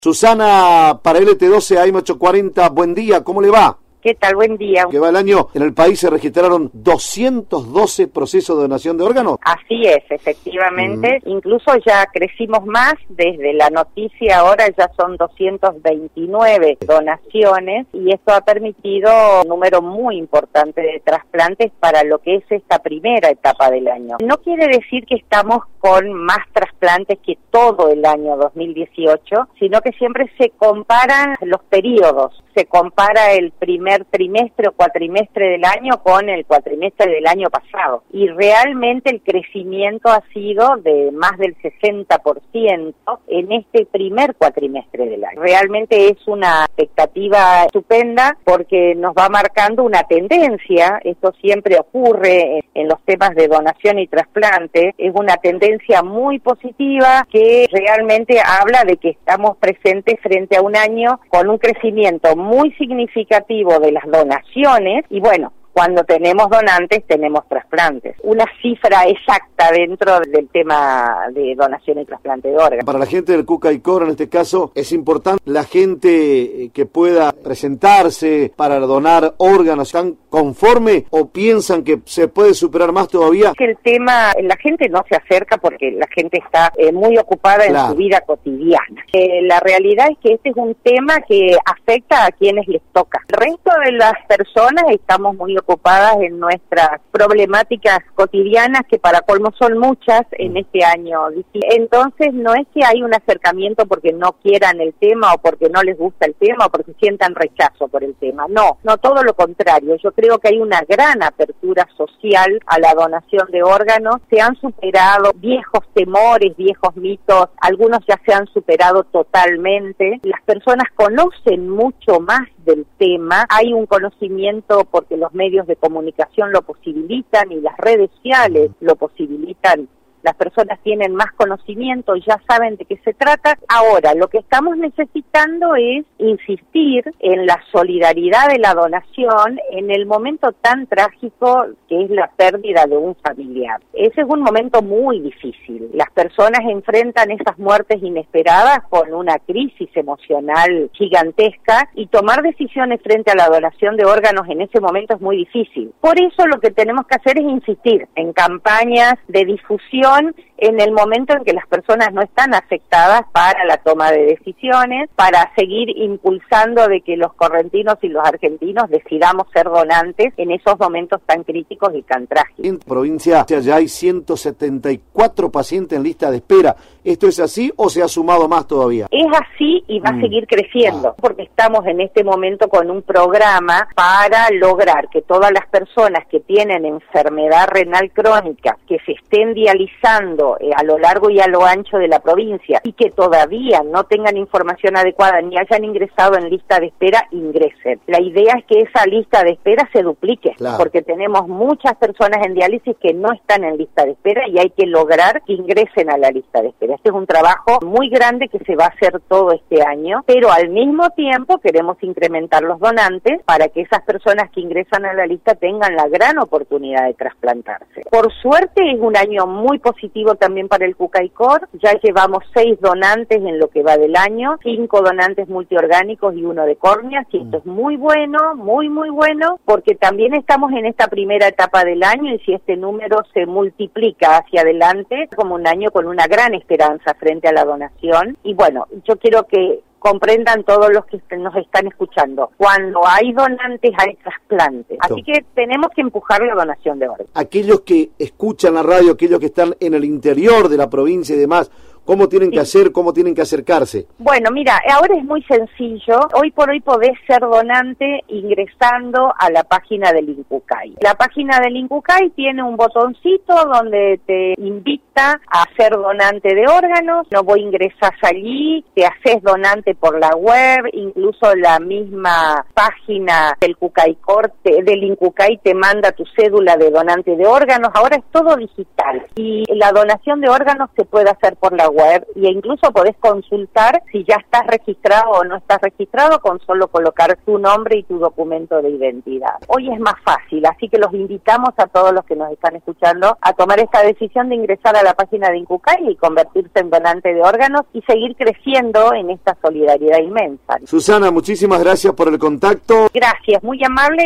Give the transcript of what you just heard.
Susana, para LT12 AM840, buen día, ¿cómo le va? ¿Qué tal? Buen día. Que va el año, en el país se registraron 212 procesos de donación de órganos. Así es, efectivamente. Incluso ya crecimos más, desde la noticia ahora ya son 229 donaciones y esto ha permitido un número muy importante de trasplantes para lo que es esta primera etapa del año. No quiere decir que estamos con más trasplantes que todo el año 2018, sino que siempre se comparan los periodos. Se compara el primer trimestre o cuatrimestre del año con el cuatrimestre del año pasado. Y realmente el crecimiento ha sido de más del 60% en este primer cuatrimestre del año. Realmente es una expectativa estupenda porque nos va marcando una tendencia. Esto siempre ocurre en los temas de donación y trasplante. Es una tendencia muy positiva que realmente habla de que estamos presentes frente a un año con un crecimiento muy significativo de las donaciones y bueno, cuando tenemos donantes tenemos trasplantes. Una cifra exacta dentro del tema de donación y trasplante de órganos. Para la gente del Cuca y Cora, en este caso, es importante la gente que pueda presentarse para donar órganos. ¿Están conforme o piensan que se puede superar más todavía? Que el tema, la gente no se acerca porque la gente está muy ocupada en su vida cotidiana. La realidad es que este es un tema que afecta a quienes les toca. El resto de las personas estamos muy ocupadas en nuestras problemáticas cotidianas, que para colmo son muchas en este año. Entonces no es que hay un acercamiento porque no quieran el tema o porque no les gusta el tema o porque sientan rechazo por el tema. No, todo lo contrario. Yo creo que hay una gran apertura social a la donación de órganos. Se han superado viejos temores, viejos mitos, algunos ya se han superado totalmente. Las personas conocen mucho más del tema, hay un conocimiento porque los medios de comunicación lo posibilitan y las redes sociales lo posibilitan. Las personas tienen más conocimiento y ya saben de qué se trata. Ahora, lo que estamos necesitando es insistir en la solidaridad de la donación en el momento tan trágico que es la pérdida de un familiar. Ese es un momento muy difícil. Las personas enfrentan esas muertes inesperadas con una crisis emocional gigantesca y tomar decisiones frente a la donación de órganos en ese momento es muy difícil. Por eso lo que tenemos que hacer es insistir en campañas de difusión en el momento en que las personas no están afectadas para la toma de decisiones, para seguir impulsando de que los correntinos y los argentinos decidamos ser donantes en esos momentos tan críticos y tan trágicos. En provincia ya hay 174 pacientes en lista de espera. ¿Esto es así o se ha sumado más todavía? Es así y va a seguir creciendo, porque estamos en este momento con un programa para lograr que todas las personas que tienen enfermedad renal crónica, que se estén dializando a lo largo y a lo ancho de la provincia y que todavía no tengan información adecuada ni hayan ingresado en lista de espera, ingresen. La idea es que esa lista de espera se duplique, porque tenemos muchas personas en diálisis que no están en lista de espera y hay que lograr que ingresen a la lista de espera. Este es un trabajo muy grande que se va a hacer todo este año, pero al mismo tiempo queremos incrementar los donantes para que esas personas que ingresan a la lista tengan la gran oportunidad de trasplantarse. Por suerte es un año muy positivo también para el Cuca y Cor. Ya llevamos 6 donantes en lo que va del año, 5 donantes multiorgánicos y 1 de córneas, y esto es muy bueno, muy bueno, porque también estamos en esta primera etapa del año y si este número se multiplica hacia adelante, como un año con una gran esperanza frente a la donación. Y bueno, yo quiero que comprendan todos los que nos están escuchando. Cuando hay donantes, hay trasplantes. Así que tenemos que empujar la donación de órganos. Aquellos que escuchan la radio, aquellos que están en el interior de la provincia y demás, ¿cómo tienen que hacer? ¿Cómo tienen que acercarse? Bueno, mira, ahora es muy sencillo. Hoy por hoy podés ser donante ingresando a la página del INCUCAI. La página del INCUCAI tiene un botoncito donde te invita a ser donante de órganos. No vos ingresás allí, te haces donante por la web, incluso la misma página del Cucaicor, del INCUCAI te manda tu cédula de donante de órganos. Ahora es todo digital y la donación de órganos se puede hacer por la web e incluso podés consultar si ya estás registrado o no estás registrado con solo colocar tu nombre y tu documento de identidad. Hoy es más fácil, así que los invitamos a todos los que nos están escuchando a tomar esta decisión de ingresar a la página de Incucay y convertirse en donante de órganos y seguir creciendo en esta solidaridad inmensa. Susana, muchísimas gracias por el contacto. Gracias, muy amable.